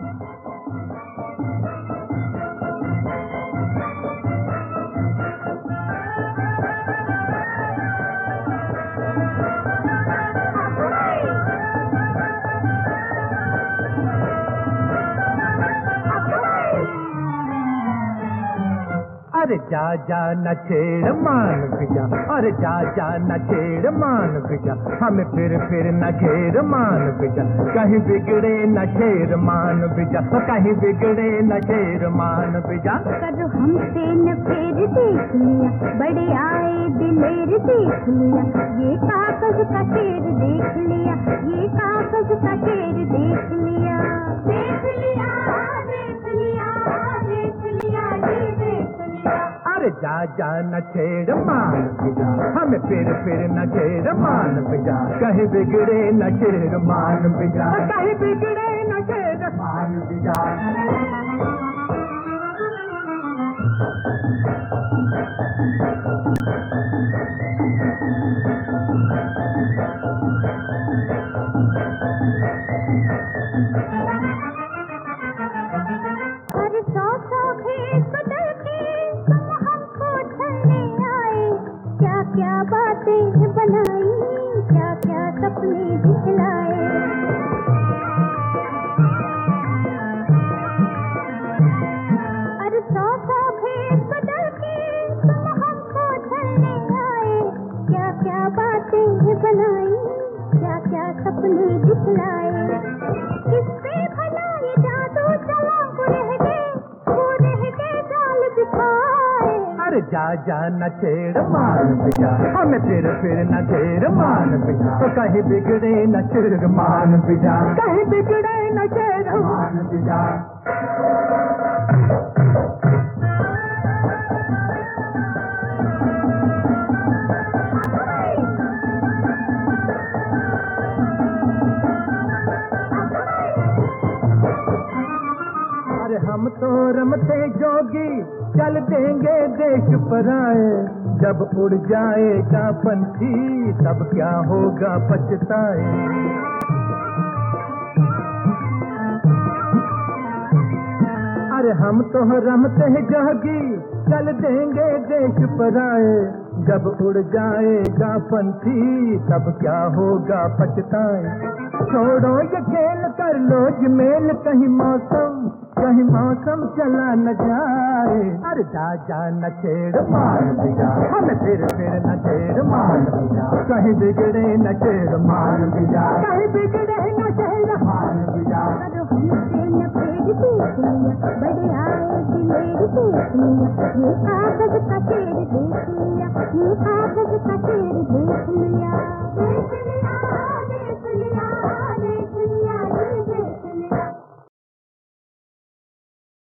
अरे जा जा न छेड़ मान बिजा, अरे जा जा न छेड़ मान बिजा, हमें फिर न घेर मान बिजा, कहीं बिगड़े न शेर मान बिजा, कहीं बिगड़े न शेर मान बिजा। करो हमसे न फेर देख लिया, बड़े आए दिलेर देख लिया, ये कागज का शेर देख लिया, ये कागज का शेर देख लिया, देख लिया, देख लिया, देख लिया, ये देख लिया। अरे जा जा न छेड़ मान बिजा, हमें फिर न घेर मान बिजा, कहीं बिगड़े न शेर मान बिजा, कहीं बिगड़े न शेर मान बिजा। अरे सौ भेद बदल के तुम हमको छलने आए, क्या क्या बातें बनाई, क्या क्या सपने दिखलाए। अरे सौ भेद बदल के तुम हमको छलने आए, क्या क्या बातें बनाई, क्या क्या सपने दिखलाए। किससे भला ये जादू चला, वो रह गए जाल बिछाए। अरे जा जा न छेड़ मान बिजा, हमें फिर न घेर मान बिजा, तो कहीं बिगड़े न शेर मान बिजा, कहीं बिगड़े न शेर मान बिजा। अरे हम तो रमते जोगी, चल देंगे देश पराए, जब उड़ जाएगा पंछी तब क्या होगा पछताए। अरे हम तो रमते जोगी, चल देंगे देश पराए, जब उड़ जाएगा पंछी तब क्या होगा पछताए। छोड़ो ये खेल कर लो जमेल, कहीं मौसम चला न जाए। अरे जा जा न छेड़ मान बिजा, हमें फिर न छेड़ मान बिजा, कहीं बिगड़े न शेर मान बिजा, कहीं बिगड़े न शेर मान बिजा। करो हमसे न फेर देख लिया, बड़े आए दिलेर देख लिया, ये कागज का शेर देख लिया, ये कागज का